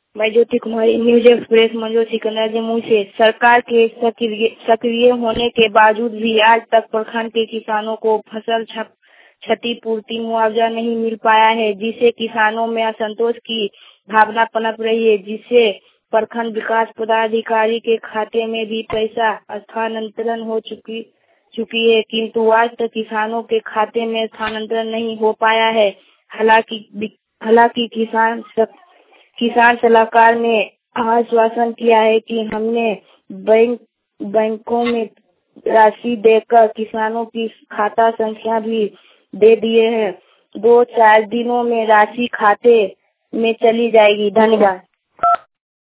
मैं Jyoti Kumari, news express Manju Sikandar Jammu से। सरकार के सक्रिय होने के बावजूद भी आज तक प्रखंड के किसानों को फसल क्षतिपूर्ति मुआवजा नहीं मिल पाया है, जिससे किसानों में असंतोष की भावना पनप रही है, जिससे प्रखंड विकास पदाधिकारी के खाते में भी पैसा स्थानांतरण हो चुकी है, किंतु आज तक किसानों के खाते में स्थानांतरण नहीं हो पाया है। हालांकि किसान सलाहकार ने आश्वासन किया है कि हमने बैंकों में राशि देकर किसानों की खाता संख्या भी दे दिए हैं। 2-4 दिनों में राशि खाते में चली जाएगी। धन्यवाद।